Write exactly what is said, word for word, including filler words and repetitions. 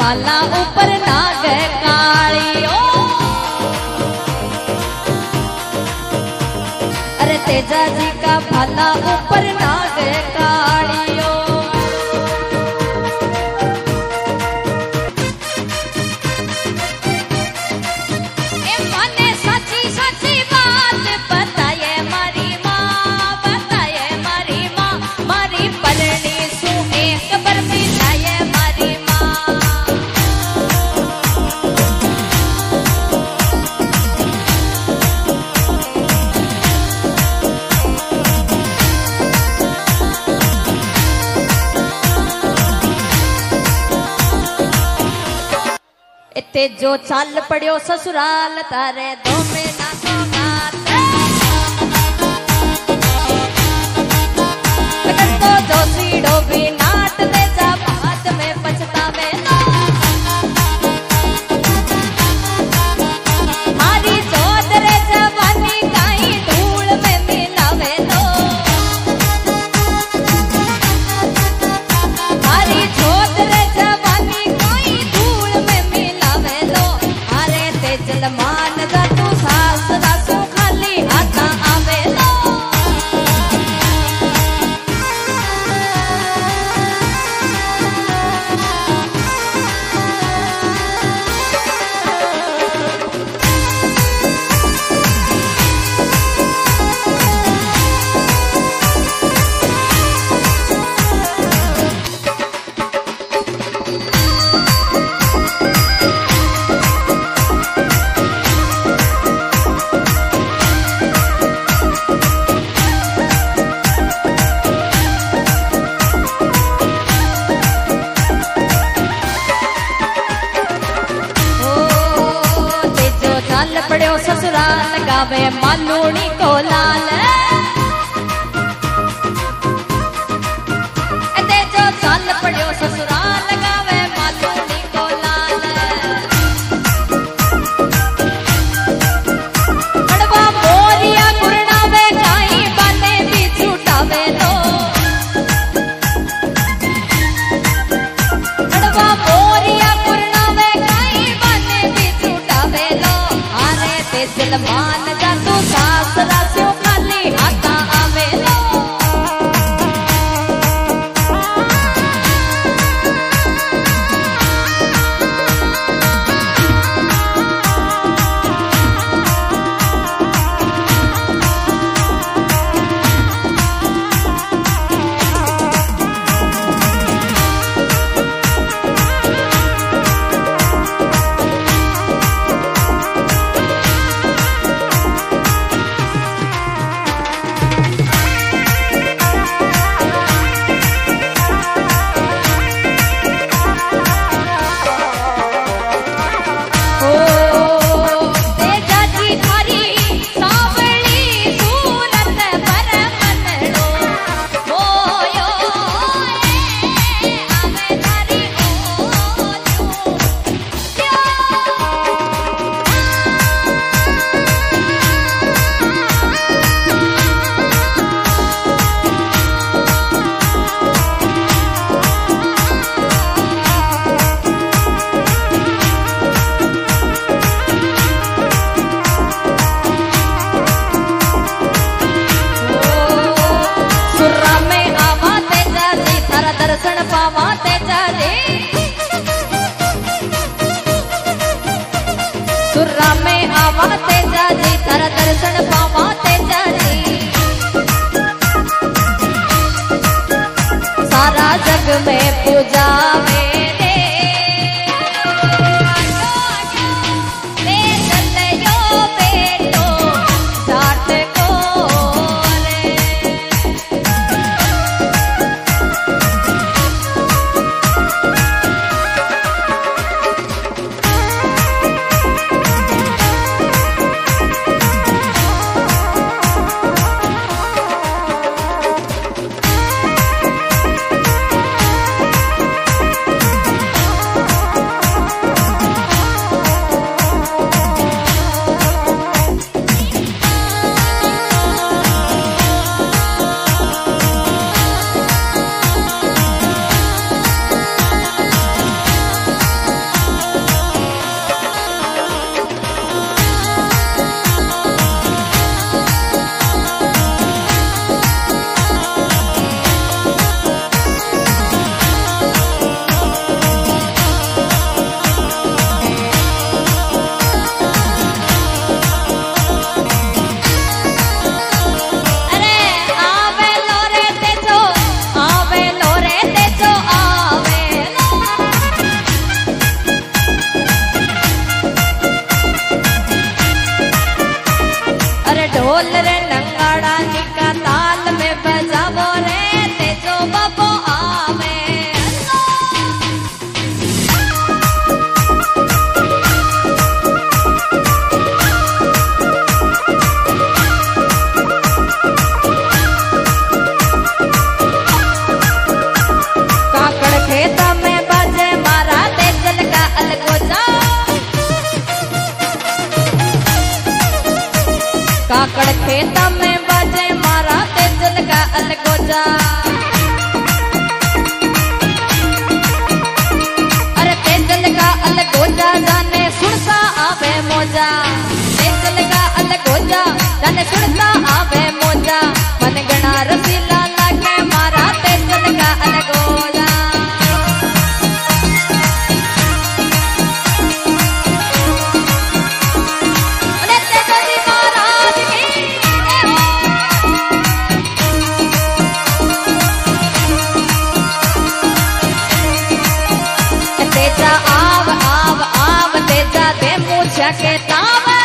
भाला ऊपर नाग काली ओ। अरे तेजा जी का भाला ऊपर नाग काली ओ। ते जो चाल पड़ियो ससुराल तारे दो में ना तो जो सीढ़ो भी नाट दे जा बाद में पछतावे लो। मारी चौधरे जवानी काई धूल में मिलावे लो। मारी चौधरे जवानी काई धूल में मिलावे लो। अरे तेजल मान जा तू सास दासू खाली हाथा आवे लो। पड़ो ससुराल गावे मालूनी को लाल। ते जो चाल पड़ो ससुराल गावे मालूनी को लाल। अड़वा मोरिया गुरनावे काई बाने भी छूटावे लो। अड़वा मोरिया गुरनावे काई बाने भी छूटावे लो। तेजल मान जा तू सास रास्यों खाली हाथा आवे लो। दर्शन पावा तेजा जी सुर्रा में आवा तेजा जी तारा दर्शन पावा तेजा जी। सारा जग में पूजा में ढोल रे नंगाड़ा निका ताल में बजावो रे तेजो बाबो आवे काकड़ खेता में बाजे मारा तेजल का अलगोजा काकड़ खेता में बाजे मारा तेजल का अलगोजा अरे तेजल का अलगोजा जाने सुनता आवे मोजा तेजल का अलगोजा जाने सुनता आवे मोजा मन गणा रसीला लागे मारा तेजल का अलगोजा तेजा आव आव आव तेजा दे मुझे के ताव